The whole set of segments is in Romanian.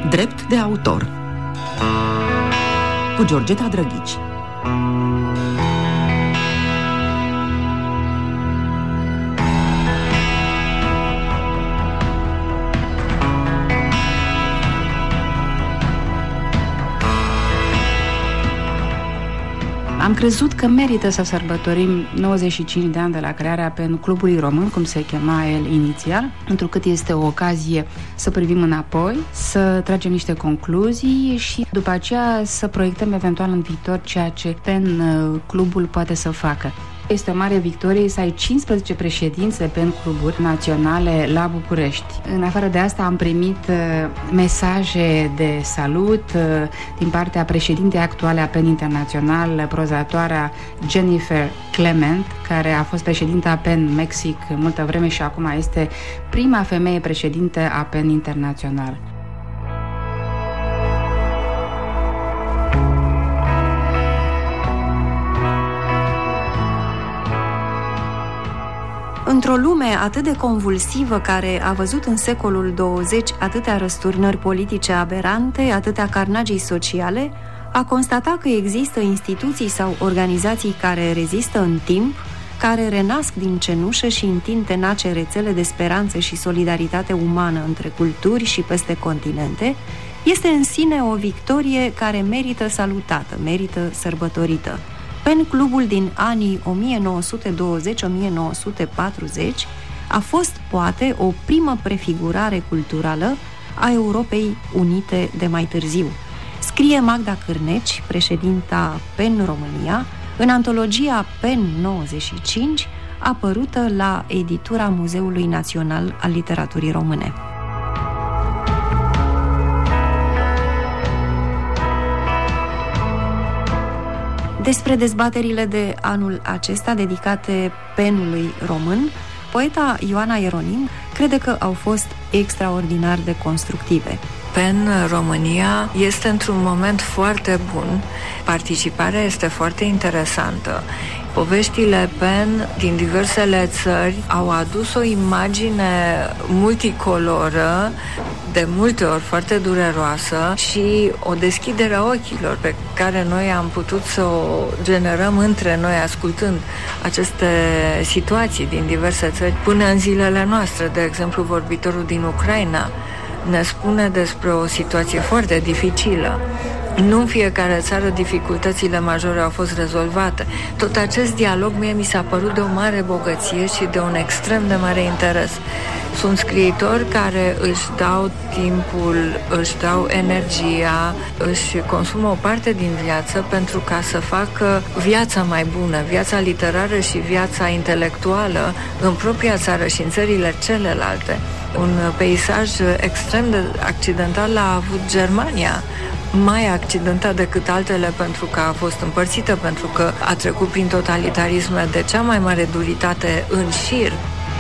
Drept de autor cu Georgeta Drăghici. Am crezut că merită să sărbătorim 95 de ani de la crearea PEN Clubului Român, cum se chema el inițial, întrucât este o ocazie să privim înapoi, să tragem niște concluzii și după aceea să proiectăm eventual în viitor ceea ce PEN Clubul poate să facă. Este o mare victorie să ai 15 președinți de PEN Cluburi naționale la București. În afară de asta am primit mesaje de salut din partea președintei actuale a PEN Internațional, prozatoarea Jennifer Clement, care a fost președinta PEN Mexic multă vreme și acum este prima femeie președintă a PEN Internațional. Într-o lume atât de convulsivă, care a văzut în secolul 20 atâtea răsturnări politice aberante, atâtea carnagii sociale, a constatat că există instituții sau organizații care rezistă în timp, care renasc din cenușă și întind tenace rețele de speranță și solidaritate umană între culturi și peste continente, este în sine o victorie care merită salutată, merită sărbătorită. PEN Clubul din anii 1920-1940 a fost, poate, o primă prefigurare culturală a Europei Unite de mai târziu. Scrie Magda Cârneci, președinta PEN România, în antologia PEN 95, apărută la editura Muzeului Național al Literaturii Române. Despre dezbaterile de anul acesta dedicate penului român, poeta Ioana Ieronim crede că au fost extraordinar de constructive. PEN România este într-un moment foarte bun, participarea este foarte interesantă. Poveștile PEN din diversele țări au adus o imagine multicoloră, de multe ori foarte dureroasă, și o deschidere a ochilor pe care noi am putut să o generăm între noi, ascultând aceste situații din diverse țări până în zilele noastre. De exemplu, vorbitorul din Ucraina ne spune despre o situație foarte dificilă. Nu în fiecare țară dificultățile majore au fost rezolvate. Tot acest dialog mie mi s-a părut de o mare bogăție și de un extrem de mare interes. Sunt scriitori care își dau timpul, își dau energia, își consumă o parte din viață pentru ca să facă viața mai bună, viața literară și viața intelectuală în propria țară și în țările celelalte. Un peisaj extrem de accidental a avut Germania, mai accidentat decât altele pentru că a fost împărțită, pentru că a trecut prin totalitarisme de cea mai mare duritate în șir.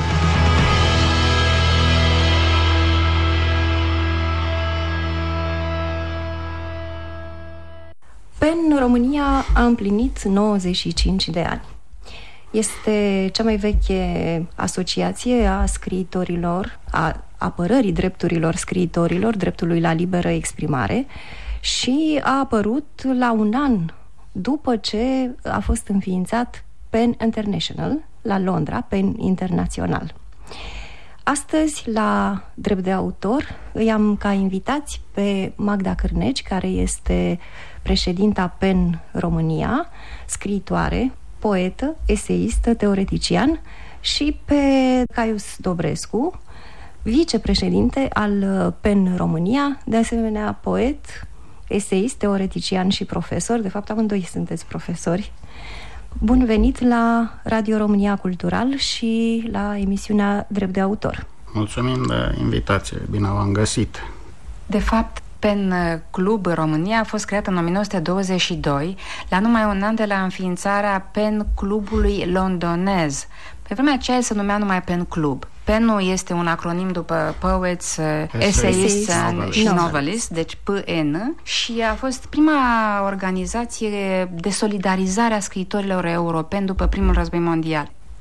PEN România a împlinit 95 de ani. Este cea mai veche asociație a scriitorilor, a apărării drepturilor scriitorilor, dreptului la liberă exprimare, și a apărut la un an după ce a fost înființat PEN International la Londra, PEN Internațional. Astăzi, la Drept de Autor, îi am ca invitați pe Magda Cârneci, care este președinta PEN România, scriitoare, poetă, eseistă, teoretician, și pe Caius Dobrescu, vicepreședinte al PEN România, de asemenea poet, eseist, teoretician și profesor. De fapt, amândoi sunteți profesori. Bun venit la Radio România Cultural și la emisiunea Drept de Autor. Mulțumim de invitație, bine v-am găsit. De fapt, PEN Club România a fost creat în 1922, la numai un an de la înființarea PEN Clubului londonez. Pe vremea aceea se numea numai PEN Club. PEN-ul este un acronim după Poets, Essayists și Novelists, deci PN, și a fost prima organizație de solidarizare a scriitorilor europeni după primul război mondial.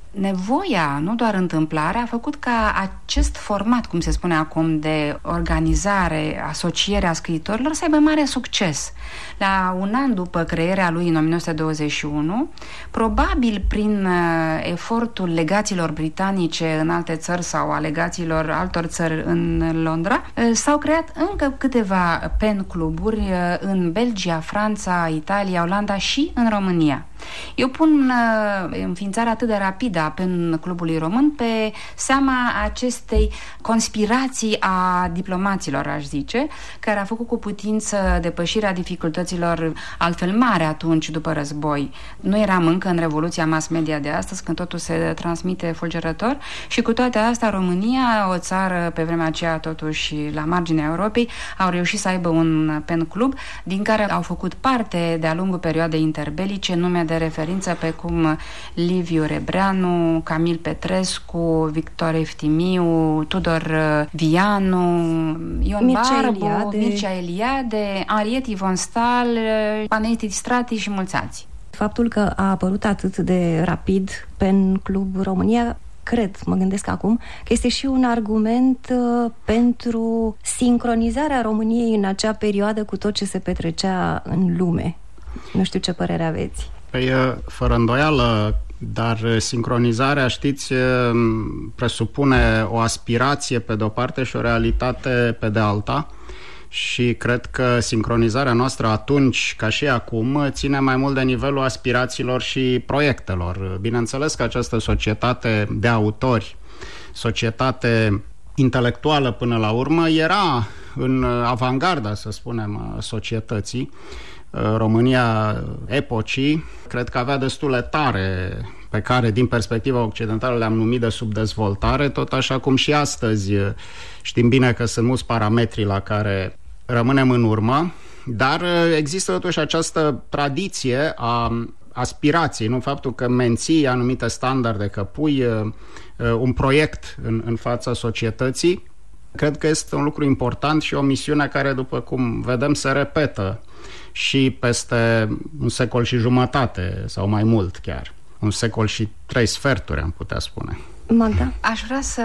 Nevoia, nu doar întâmplarea, a făcut ca acest format, cum se spune acum, de organizare, asociere a scriitorilor să aibă mare succes. La un an după crearea lui în 1921, probabil prin efortul legațiilor britanice în alte țări sau a legațiilor altor țări în Londra, s-au creat încă câteva pen cluburi în Belgia, Franța, Italia, Olanda și în România. Eu pun înființarea atât de rapidă a pen clubului român pe seama acestei conspirații a diplomaților, aș zice, care a făcut cu putință depășirea dificultăților altfel mari atunci după război. Nu eram încă în revoluția mass media de astăzi, când totul se transmite fulgerător, și cu toate astea România, o țară pe vremea aceea totuși la marginea Europei, au reușit să aibă un pen club din care au făcut parte de-a lungul perioadei interbelice nume de referință pe cum Liviu Rebreanu, Camil Petrescu, Victor Eftimiu, Tudor Vianu, Ion Barbu, Mircea Eliade, Henriette Von Stahl, Panayiotis Strati și mulți alții. Faptul că a apărut atât de rapid pen club România, mă gândesc acum, că este și un argument pentru sincronizarea României în acea perioadă cu tot ce se petrecea în lume. Nu știu ce părere aveți. Păi, fără îndoială, dar sincronizarea, știți, presupune o aspirație pe de-o parte și o realitate pe de alta. Și cred că sincronizarea noastră atunci, ca și acum, ține mai mult de nivelul aspirațiilor și proiectelor. Bineînțeles că această societate de autori, societate intelectuală până la urmă, era în avangarda, să spunem, societății. România epocii, cred că avea destule tare pe care, din perspectiva occidentală, le-am numit de subdezvoltare, tot așa cum și astăzi știm bine că sunt mulți parametri la care rămânem în urmă, dar există totuși această tradiție a aspirației, nu faptul că menții anumite standarde, că pui un proiect în fața societății. Cred că este un lucru important și o misiune care, după cum vedem, se repetă și peste un secol și jumătate sau mai mult chiar. Un secol și 3 sferturi, am putea spune. Magda? Aș vrea să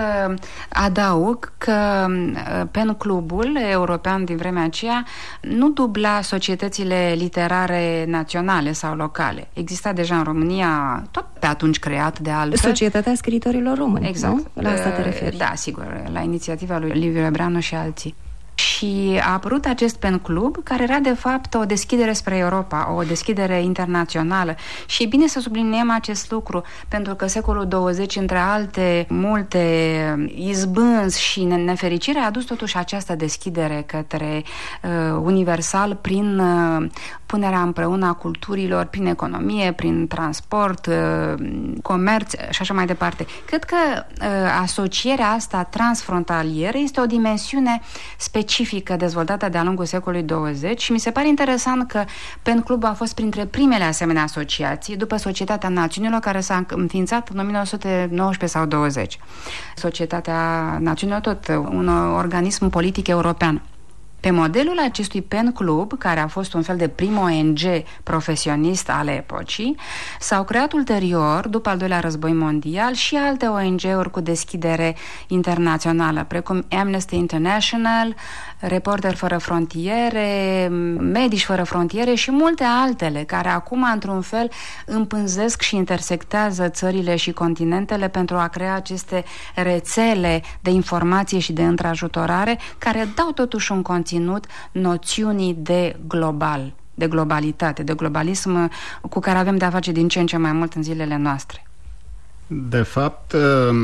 adaug că pen clubul european din vremea aceea nu dubla societățile literare naționale sau locale. Exista deja în România, tot pe atunci creat de altfel, Societatea Scriitorilor Români. Exact. Nu? La asta te referi. Da, sigur, la inițiativa lui Liviu Rebreanu și alții. Și a apărut acest pen club, care era de fapt o deschidere spre Europa, o deschidere internațională. Și e bine să subliniem acest lucru, pentru că secolul 20, între alte multe izbânzi și nefericire, a adus totuși această deschidere către universal prin punerea împreună a culturilor, prin economie, prin transport, comerț și așa mai departe. Cred că asocierea asta transfrontalieră este o dimensiune specifică dezvoltată de-a lungul secolului 20 și mi se pare interesant că pen club a fost printre primele asemenea asociații după Societatea Națiunilor, care s-a înființat în 1919 sau 20. Societatea Națiunilor, tot un organism politic european. Pe modelul acestui pen club, care a fost un fel de prim ONG profesionist ale epocii, s-au creat ulterior, după al doilea război mondial, și alte ONG-uri cu deschidere internațională, precum Amnesty International, Reporteri fără frontiere, Medici fără frontiere și multe altele, care acum, într-un fel, împânzesc și intersectează țările și continentele pentru a crea aceste rețele de informație și de întrajutorare, care dau totuși un conținut noțiunii de global, de globalitate, de globalism cu care avem de-a face din ce în ce mai mult în zilele noastre. De fapt,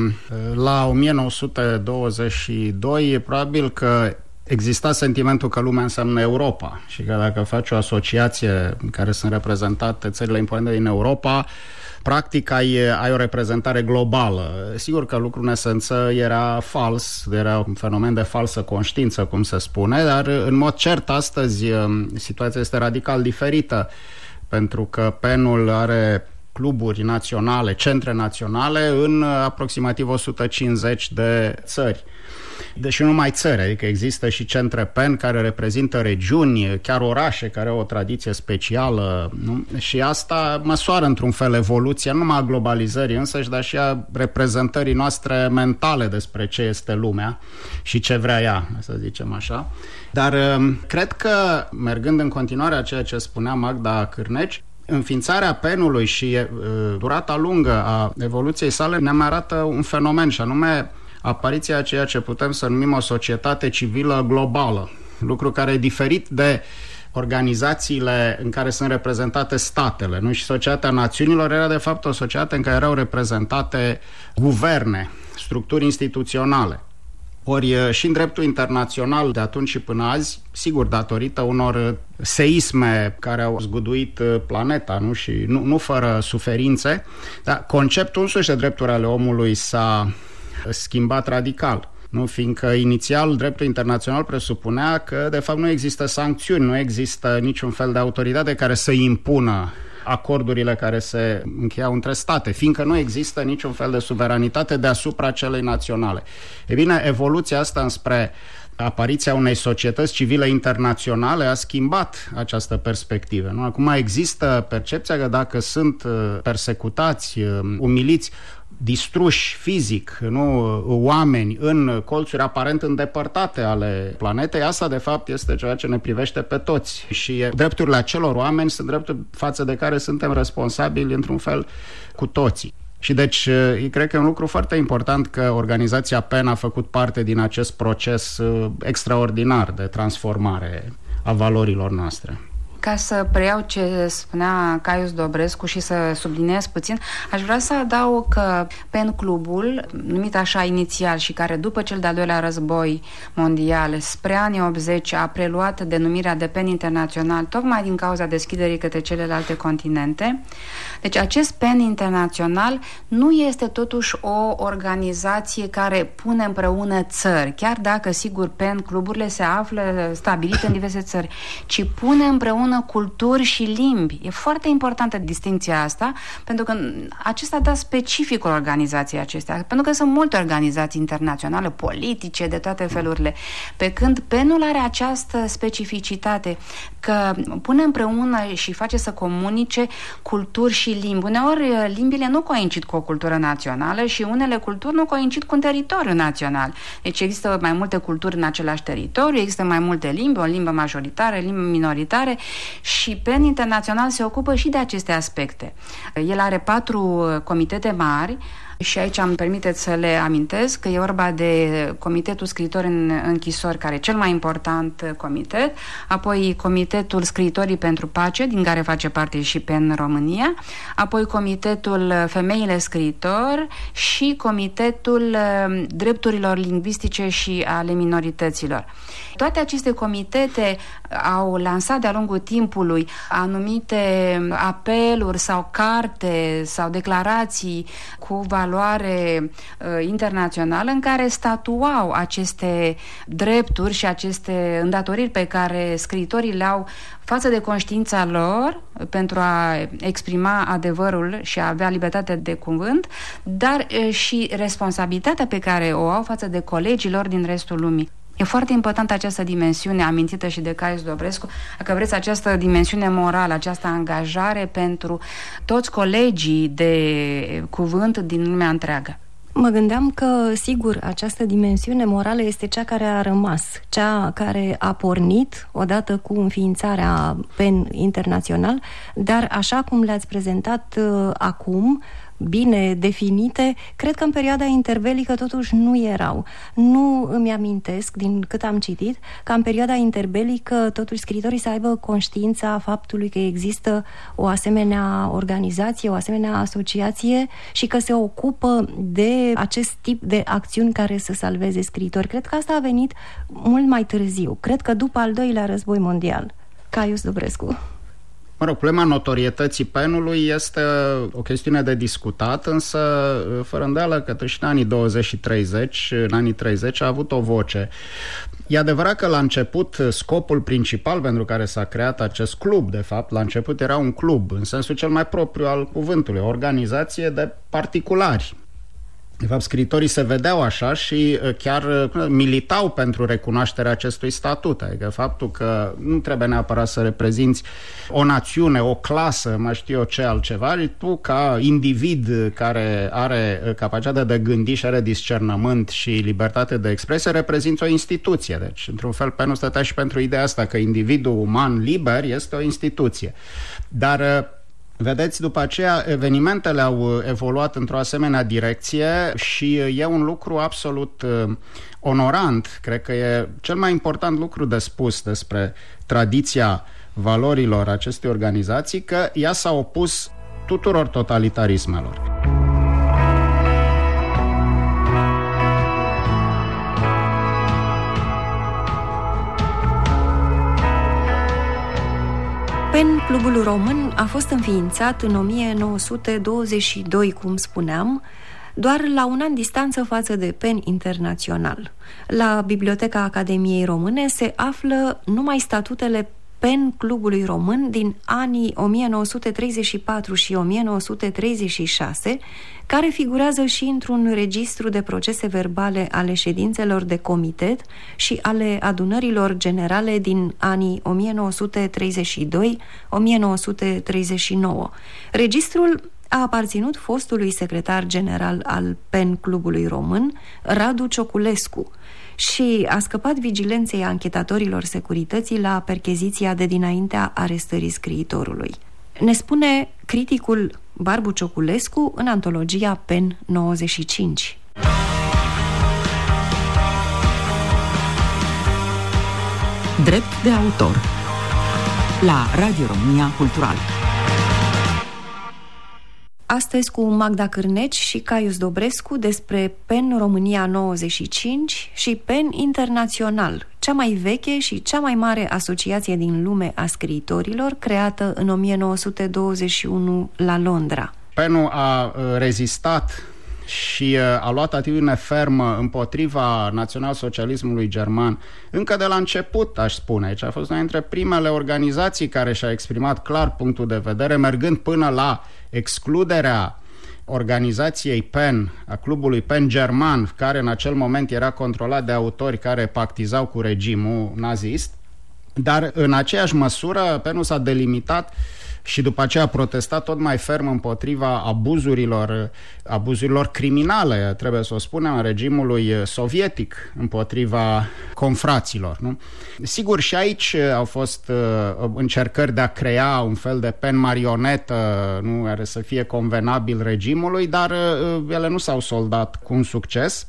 la 1922, probabil că exista sentimentul că lumea înseamnă Europa și că dacă faci o asociație în care sunt reprezentate țările importante din Europa, practic ai o reprezentare globală. Sigur că lucrul în esență era fals, era un fenomen de falsă conștiință, cum se spune, dar în mod cert astăzi situația este radical diferită, pentru că PEN-ul are cluburi naționale, centre naționale în aproximativ 150 de țări. deși nu numai țări, adică există și centre PEN care reprezintă regiuni, chiar orașe care au o tradiție specială, nu? Și asta măsoară într-un fel evoluția, nu numai a globalizării însăși, dar și a reprezentării noastre mentale despre ce este lumea și ce vrea ea, să zicem așa. Dar cred că, mergând în continuare a ceea ce spunea Magda Cârneci, înființarea PEN-ului și durata lungă a evoluției sale ne mai arată un fenomen, și anume apariția a ceea ce putem să numim o societate civilă globală, lucru care e diferit de organizațiile în care sunt reprezentate statele, nu? Și Societatea Națiunilor era de fapt o societate în care erau reprezentate guverne, structuri instituționale. Ori și în dreptul internațional de atunci și până azi, sigur, datorită unor seisme care au zguduit planeta, nu? Și nu fără suferințe, dar conceptul însuși de drepturi ale omului s-a schimbat radical. Nu? Fiindcă inițial dreptul internațional presupunea că de fapt nu există sancțiuni, nu există niciun fel de autoritate care să impună acordurile care se încheiau între state, fiindcă nu există niciun fel de suveranitate deasupra celei naționale. E bine, evoluția asta înspre apariția unei societăți civile internaționale a schimbat această perspectivă. Nu? Acum există percepția că dacă sunt persecutați, umiliți, distruși fizic, nu, oameni în colțuri aparent îndepărtate ale planetei, asta de fapt este ceea ce ne privește pe toți. Și drepturile acelor oameni sunt drepturi față de care suntem responsabili într-un fel cu toții. Și deci, cred că e un lucru foarte important că organizația PEN a făcut parte din acest proces extraordinar de transformare a valorilor noastre. Ca să preiau ce spunea Caius Dobrescu și să subliniez puțin, aș vrea să adaug că PEN Clubul, numit așa inițial și care după cel de-al doilea război mondial, spre anii 80, a preluat denumirea de PEN Internațional tocmai din cauza deschiderii către celelalte continente. Deci acest PEN Internațional nu este totuși o organizație care pune împreună țări, chiar dacă, sigur, PEN Cluburile se află stabilite în diverse țări, ci pune împreună culturi și limbi. E foarte importantă distincția asta, pentru că acesta dă specificul organizației acestea, pentru că sunt multe organizații internaționale, politice, de toate felurile, pe când PEN-ul are această specificitate că pune împreună și face să comunice culturi și limbi. Uneori limbile nu coincid cu o cultură națională și unele culturi nu coincid cu un teritoriu național. Deci există mai multe culturi în același teritoriu, există mai multe limbi, o limbă majoritară, limbi minoritare, și PEN Internațional se ocupă și de aceste aspecte. El are 4 comitete mari și aici îmi permiteți să le amintesc că e vorba de Comitetul Scriitori în Închisori, care e cel mai important comitet, apoi Comitetul Scriitorii pentru Pace, din care face parte și PEN România, apoi Comitetul Femeile Scriitori și Comitetul Drepturilor Lingvistice și ale Minorităților. Toate aceste comitete au lansat de-a lungul timpului anumite apeluri sau carte sau declarații cu valoare internațională în care statuau aceste drepturi și aceste îndatoriri pe care scriitorii le au față de conștiința lor pentru a exprima adevărul și a avea libertate de cuvânt, dar și responsabilitatea pe care o au față de colegii lor din restul lumii. E foarte importantă această dimensiune amintită și de Caius Dobrescu, dacă vreți, această dimensiune morală, această angajare pentru toți colegii de cuvânt din lumea întreagă. Mă gândeam că, sigur, această dimensiune morală este cea care a rămas, cea care a pornit odată cu înființarea PEN Internațional, dar așa cum le-ați prezentat acum, bine definite, cred că în perioada interbelică totuși nu erau. Nu îmi amintesc, din cât am citit, că în perioada interbelică totuși scriitorii să aibă conștiința faptului că există o asemenea organizație, o asemenea asociație și că se ocupă de acest tip de acțiuni care să salveze scriitori. Cred că asta a venit mult mai târziu. Cred că după al doilea război mondial. Caius Dobrescu. Mă rog, problema notorietății PEN-ului este o chestiune de discutat, însă fără îndoială că și în anii 20 și 30, în anii 30 a avut o voce. E adevărat că la început scopul principal pentru care s-a creat acest club, de fapt, la început era un club, în sensul cel mai propriu al cuvântului, o organizație de particulari. De fapt, scriitorii se vedeau așa și chiar militau pentru recunoașterea acestui statut. Adică faptul că nu trebuie neapărat să reprezinți o națiune, o clasă, mai știu eu ce altceva, tu ca individ care are capacitatea de gândi și are discernământ și libertate de expresie, reprezinți o instituție. Deci, într-un fel, Penul stătea și pentru ideea asta, că individul uman liber este o instituție. Dar vedeți, după aceea, evenimentele au evoluat într-o asemenea direcție și e un lucru absolut onorant. Cred că e cel mai important lucru de spus despre tradiția valorilor acestei organizații, că ea s-a opus tuturor totalitarismelor. PEN, Clubul Român, a fost înființat în 1922, cum spuneam, doar la un an distanță față de PEN Internațional. La Biblioteca Academiei Române se află numai statutele PEN Clubului Român din anii 1934 și 1936, care figurează și într-un registru de procese verbale ale ședințelor de comitet și ale adunărilor generale din anii 1932-1939. Registrul a aparținut fostului secretar general al PEN Clubului Român, Radu Cioculescu, și a scăpat vigilenței anchetatorilor securității la percheziția de dinaintea arestării scriitorului. Ne spune criticul Barbu Cioculescu în antologia PEN 95. Drept de autor la Radio România Cultural. Astăzi cu Magda Cârneci și Caius Dobrescu despre PEN România 95 și PEN Internațional, cea mai veche și cea mai mare asociație din lume a scriitorilor, creată în 1921 la Londra. PEN-ul a rezistat și a luat atitudine fermă împotriva național-socialismului german încă de la început, aș spune. Aici a fost una dintre primele organizații care și-a exprimat clar punctul de vedere, mergând până la excluderea organizației PEN, a clubului PEN german, care în acel moment era controlat de autori care pactizau cu regimul nazist. Dar în aceeași măsură PEN-ul s-a delimitat și după aceea a protestat tot mai ferm împotriva abuzurilor criminale, trebuie să o spunem, a regimului sovietic împotriva confraților, nu? Sigur, și aici au fost încercări de a crea un fel de PEN marionetă, nu, care să fie convenabil regimului, dar ele nu s-au soldat cu un succes.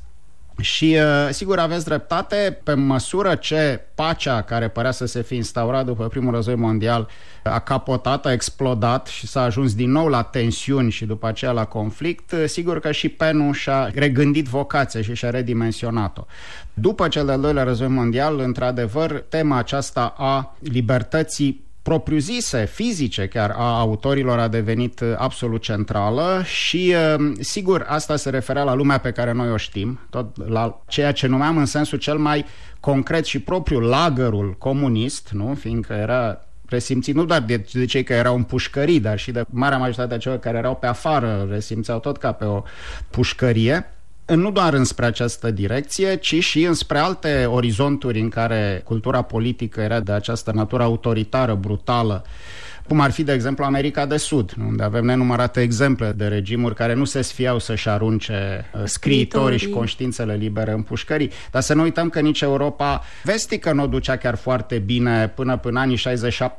Și sigur aveți dreptate, pe măsură ce pacea care părea să se fi instaurat după primul război mondial a capotat, a explodat și s-a ajuns din nou la tensiuni și după aceea la conflict, sigur că și PEN-ul și-a regândit vocația și și-a redimensionat-o. După cel de-al doilea război mondial, într-adevăr, tema aceasta a libertății propriu-zise, fizice chiar, a autorilor a devenit absolut centrală și, sigur, asta se referea la lumea pe care noi o știm, tot la ceea ce numeam în sensul cel mai concret și propriu lagărul comunist, nu? Fiindcă era resimțit nu doar de cei care erau în pușcării, dar și de marea majoritate a celor care erau pe afară, resimțeau tot ca pe o pușcărie. Nu doar înspre această direcție, ci și înspre alte orizonturi în care cultura politică era de această natură autoritară, brutală, cum ar fi, de exemplu, America de Sud, unde avem nenumărate exemple de regimuri care nu se sfiau să-și arunce scriitorii și conștiințele libere în pușcării. Dar să nu uităm că nici Europa vestică nu o ducea chiar foarte bine până anii 60-70,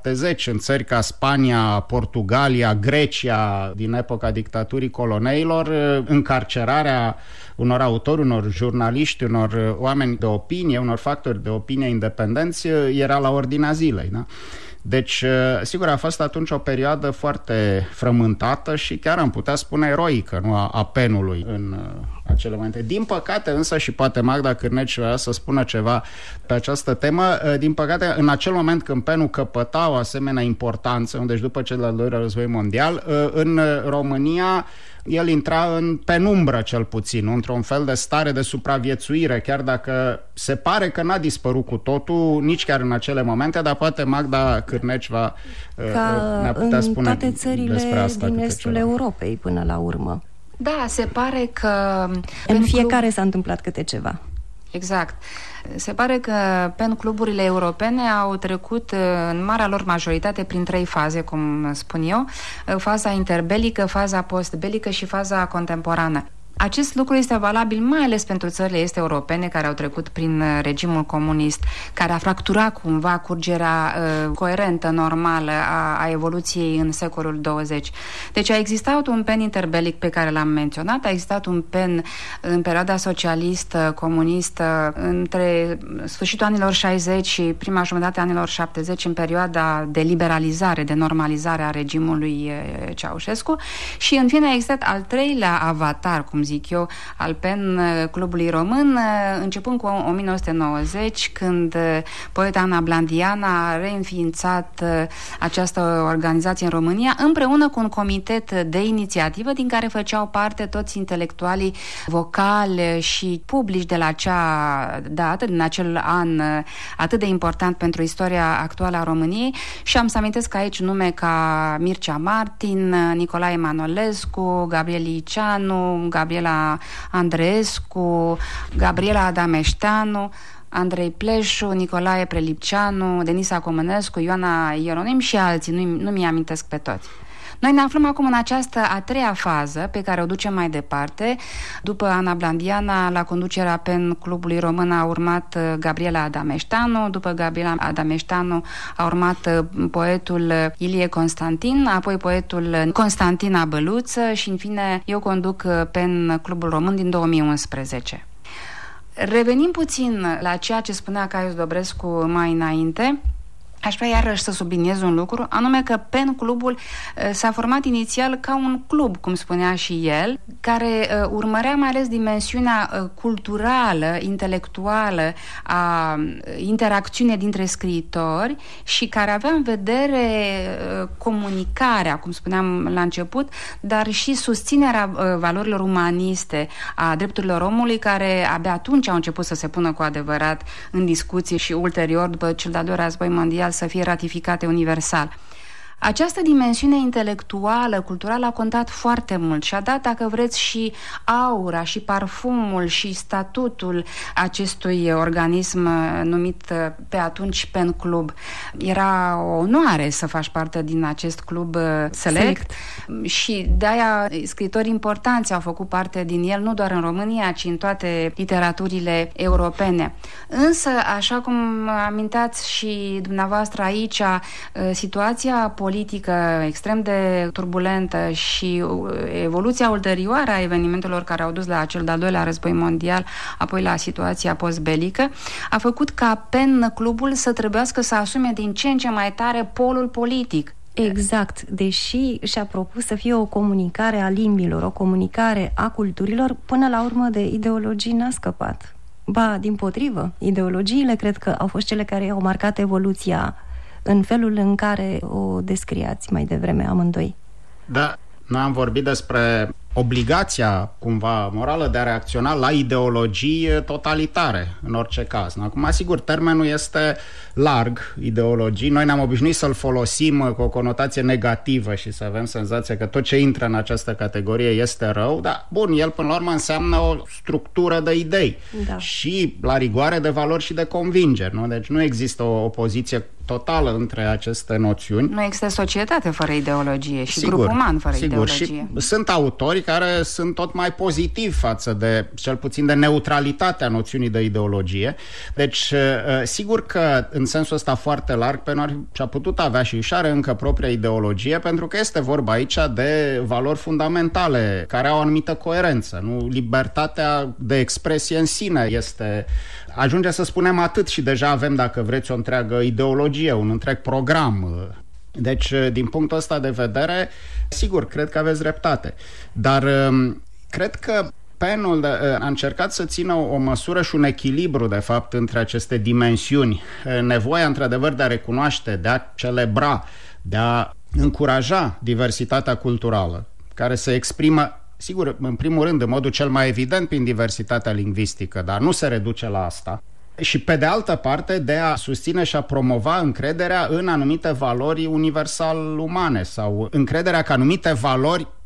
în țări ca Spania, Portugalia, Grecia, din epoca dictaturii coloneilor, încarcerarea unor autori, unor jurnaliști, unor oameni de opinie, unor factori de opinie independenți era la ordinea zilei, da? Deci, sigur, a fost atunci o perioadă foarte frământată și chiar am putea spune eroică, nu, a PEN-ului în acele momente. Din păcate, însă, și poate Magda Cârneci vrea să spună ceva pe această temă, din păcate, în acel moment când PEN-ul căpăta o asemenea importanță, deci după cel de-al doilea război mondial, în România el intra în penumbră, cel puțin, într-un fel de stare de supraviețuire, chiar dacă se pare că n-a dispărut cu totul, nici chiar în acele momente, dar poate Magda Cârneci ne-a putea spune toate țările despre asta din estul Europei până la urmă. Da, se pare că... În fiecare s-a întâmplat câte ceva. Exact. Se pare că pen cluburile europene au trecut în marea lor majoritate prin 3 faze, cum spun eu: faza interbelică, faza postbelică și faza contemporană. Acest lucru este valabil mai ales pentru țările este europene care au trecut prin regimul comunist, care a fracturat cumva curgerea coerentă, normală a evoluției în secolul 20. Deci a existat un pen interbelic pe care l-am menționat, a existat un pen în perioada socialistă, comunistă, între sfârșitul anilor 60 și prima jumătate a anilor 70, în perioada de liberalizare, de normalizare a regimului Ceaușescu, și în fine a existat al 3-lea avatar, cum zic eu, al pen clubului român, începând cu 1990, când poeta Ana Blandiana a reînființat această organizație în România, împreună cu un comitet de inițiativă din care făceau parte toți intelectualii vocali și publici de la acea dată, din acel an atât de important pentru istoria actuală a României. Și am să amintesc aici nume ca Mircea Martin, Nicolae Manolescu, Gabriel Liceanu, Gabriela Andreescu, Gabriela Adameșteanu, Andrei Pleșu, Nicolae Prelipceanu, Denisa Comănescu, Ioana Ieronim și alții, nu mi-i amintesc pe toți. Noi ne aflăm acum în această a 3-a fază pe care o ducem mai departe. După Ana Blandiana, la conducerea pen clubului român a urmat Gabriela Adameșteanu, după Gabriela Adameșteanu a urmat poetul Ilie Constantin, apoi poetul Constantin Abăluță și în fine eu conduc pen clubul român din 2011. Revenim puțin la ceea ce spunea Caius Dobrescu mai înainte. Aș vrea iarăși să subliniez un lucru, anume că pen clubul s-a format inițial ca un club, cum spunea și el, care urmărea mai ales dimensiunea culturală, intelectuală a interacțiunii dintre scriitori și care avea în vedere comunicarea, cum spuneam la început, dar și susținerea valorilor umaniste, a drepturilor omului, care abia atunci au început să se pună cu adevărat în discuție și ulterior, după cel de-al 2-lea război mondial, să fie ratificate universal. Această dimensiune intelectuală, culturală a contat foarte mult și a dat, dacă vreți, și aura, și parfumul, și statutul acestui organism numit pe atunci pen club. Era o onoare să faci parte din acest club select și de-aia scriitori importanți au făcut parte din el, nu doar în România, ci în toate literaturile europene. Însă, așa cum aminteați și dumneavoastră aici, situația politică extrem de turbulentă și evoluția ulterioară a evenimentelor care au dus la cel de-al 2-lea război mondial, apoi la situația postbelică, a făcut ca pen clubul să trebuiască să asume din ce în ce mai tare polul politic. Exact, deși și-a propus să fie o comunicare a limbilor, o comunicare a culturilor, până la urmă de ideologii n-a scăpat. Ba, dimpotrivă, ideologiile cred că au fost cele care au marcat evoluția în felul în care o descriați mai devreme amândoi. Da, noi am vorbit despre obligația cumva morală de a reacționa la ideologii totalitare, în orice caz. Acum, sigur, termenul este larg, ideologii. Noi ne-am obișnuit să-l folosim cu o conotație negativă și să avem senzația că tot ce intră în această categorie este rău, dar, bun, el până la urmă înseamnă o structură de idei și, la rigoare, de valori și de convingeri, nu? Deci nu există o opoziție totală între aceste noțiuni. Nu există societate fără ideologie și grup uman fără ideologie. Și sunt autori care sunt tot mai pozitivi față de, cel puțin, de neutralitatea noțiunii de ideologie. Deci, sigur că în sensul ăsta foarte larg, Penor și-a putut avea și își are încă propria ideologie, pentru că este vorba aici de valori fundamentale care au o anumită coerență. Nu? Libertatea de expresie în sine ajunge să spunem atât și deja avem, dacă vreți, o întreagă ideologie, un întreg program. Deci, din punctul ăsta de vedere, sigur, cred că aveți dreptate. Dar cred că penul a încercat să țină o măsură și un echilibru, de fapt, între aceste dimensiuni. Nevoia, într-adevăr, de a recunoaște, de a celebra, de a încuraja diversitatea culturală, care se exprimă, sigur, în primul rând, în modul cel mai evident prin diversitatea lingvistică, dar nu se reduce la asta. Și pe de altă parte de a susține și a promova încrederea în anumite valori universal umane sau încrederea că anumite valori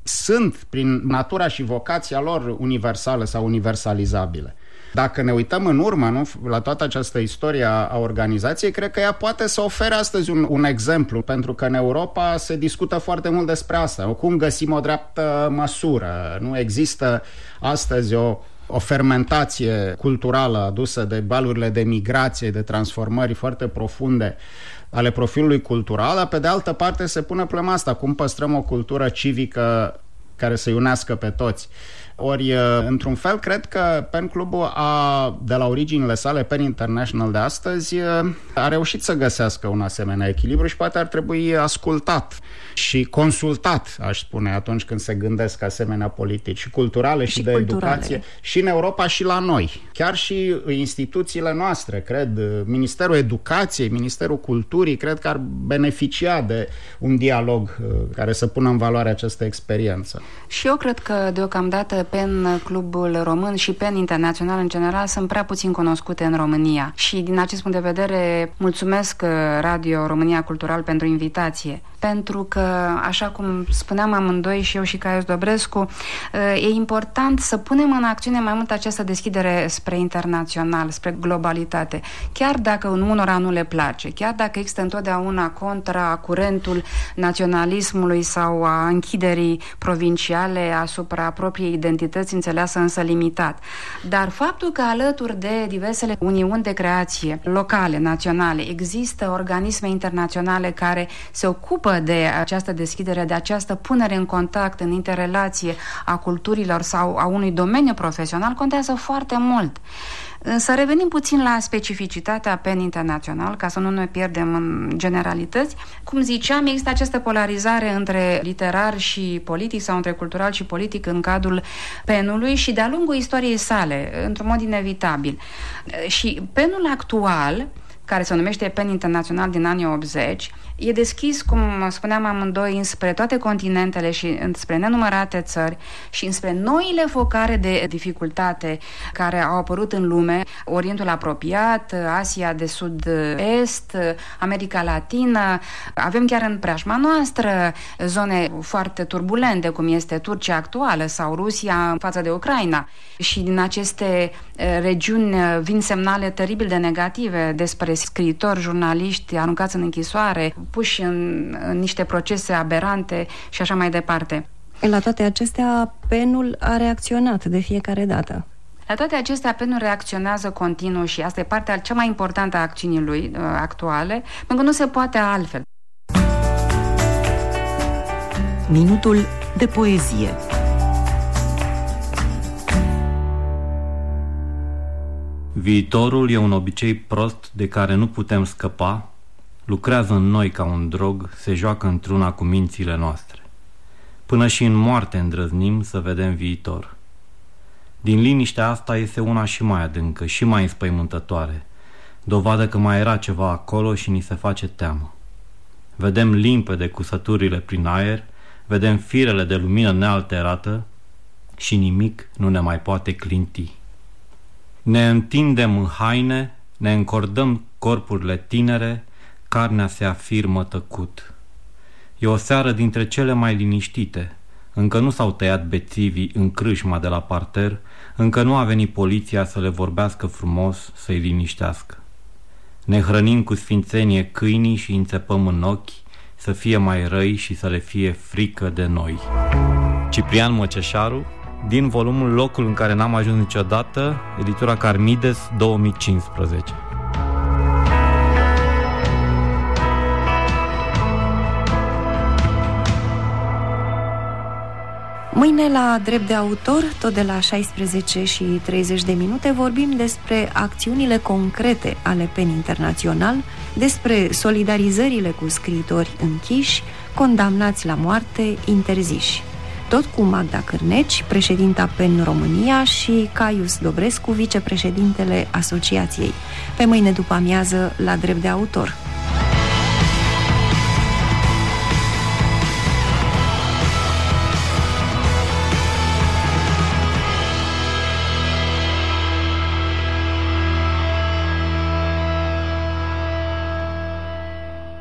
sunt, prin natura și vocația lor, universală sau universalizabile. Dacă ne uităm în urmă, nu, la toată această istorie a organizației, cred că ea poate să ofere astăzi un exemplu, pentru că în Europa se discută foarte mult despre asta. Cum găsim o dreaptă măsură? Nu există astăzi o fermentație culturală adusă de valurile de migrație, de transformări foarte profunde ale profilului cultural, dar pe de altă parte se pune problema asta, cum păstrăm o cultură civică care să unească pe toți. Ori, într-un fel, cred că PEN Clubul de la originile sale, PEN International de astăzi, a reușit să găsească un asemenea echilibru și poate ar trebui ascultat și consultat, aș spune, atunci când se gândesc asemenea politici culturale și de educație și în Europa și la noi. Chiar și instituțiile noastre, cred, Ministerul Educației, Ministerul Culturii, cred că ar beneficia de un dialog care să pună în valoare această experiență. Și eu cred că deocamdată PEN Clubul Român și PEN Internațional în general sunt prea puțin cunoscute în România și din acest punct de vedere mulțumesc Radio România Cultural pentru invitație, pentru că, așa cum spuneam amândoi și eu și Caius Dobrescu, e important să punem în acțiune mai mult această deschidere spre internațional, spre globalitate, chiar dacă unora nu le place, chiar dacă există întotdeauna contra curentul naționalismului sau a închiderii provinciale asupra propriei identități, înțeleasă însă limitat. Dar faptul că alături de diversele uniuni de creație locale, naționale, există organisme internaționale care se ocupă de această deschidere, de această punere în contact, în interrelație a culturilor sau a unui domeniu profesional, contează foarte mult. Să revenim puțin la specificitatea PEN Internațional, ca să nu ne pierdem în generalități. Cum ziceam, există această polarizare între literar și politic sau între cultural și politic în cadrul PEN-ului și de-a lungul istoriei sale, într-un mod inevitabil. Și PEN-ul actual, care se numește PEN Internațional din anii 80, e deschis, cum spuneam amândoi, înspre toate continentele și înspre nenumărate țări și înspre noile focare de dificultate care au apărut în lume, Orientul apropiat, Asia de Sud-Est, America Latină. Avem chiar în preajma noastră zone foarte turbulente, cum este Turcia actuală sau Rusia în față de Ucraina. Și din aceste regiuni vin semnale teribil de negative despre scriitori, jurnaliști aruncați în închisoare, puși în niște procese aberante și așa mai departe. La toate acestea, PEN-ul a reacționat de fiecare dată. La toate acestea, PEN-ul reacționează continuu și asta e partea cea mai importantă a acțiunii lui actuale, pentru că nu se poate altfel. Minutul de poezie. Viitorul e un obicei prost de care nu putem scăpa, lucrează în noi ca un drog, se joacă într-una cu mințile noastre. Până și în moarte îndrăznim să vedem viitor. Din liniștea asta iese una și mai adâncă, și mai înspăimântătoare, dovadă că mai era ceva acolo și ni se face teamă. Vedem limpede cusăturile prin aer, vedem firele de lumină nealterată și nimic nu ne mai poate clinti. Ne întindem în haine, ne încordăm corpurile tinere, carnea se afirmă tăcut. E o seară dintre cele mai liniștite. Încă nu s-au tăiat bețivii în crâșma de la parter, încă nu a venit poliția să le vorbească frumos, să-i liniștească. Ne hrănim cu sfințenie câinii și înțepăm în ochi să fie mai răi și să le fie frică de noi. Ciprian Măceșaru, din volumul Locul în care n-am ajuns niciodată, editura Carmides, 2015. Mâine la Drept de Autor, tot de la 16:30, vorbim despre acțiunile concrete ale PEN Internațional, despre solidarizările cu scriitori închiși, condamnați la moarte, interziși. Tot cu Magda Cârneci, președinta PEN România, și Caius Dobrescu, vicepreședintele asociației. Pe mâine după amiază la Drept de Autor.